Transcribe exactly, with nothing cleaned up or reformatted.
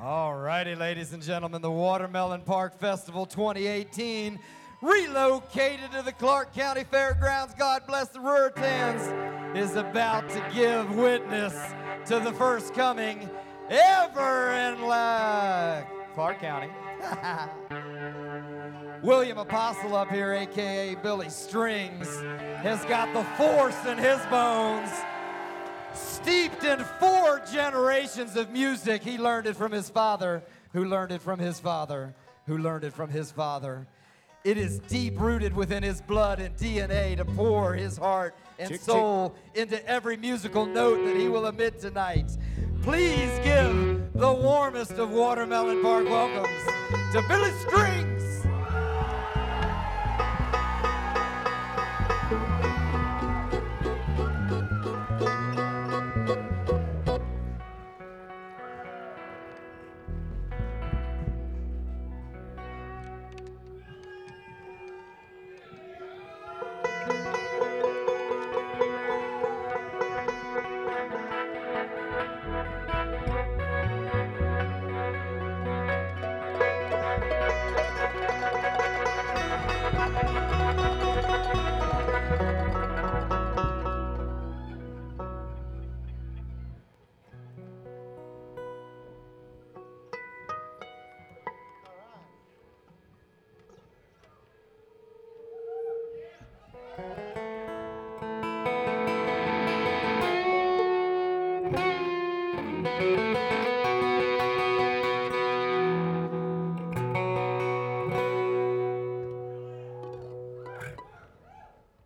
All righty, ladies and gentlemen, the Watermelon Park Festival twenty eighteen, relocated to the Clark County Fairgrounds, God bless the Ruritans, is about to give witness to the first coming ever in La Clark County. William Apostle up here, a k a. Billy Strings, has got the force in his bones. Steeped in four generations of music, he learned it from his father, who learned it from his father, who learned it from his father. It is deep-rooted within his blood and D N A to pour his heart and chick, soul chick. into every musical note that he will emit tonight. Please give the warmest of Watermelon Park welcomes to Billy Strings.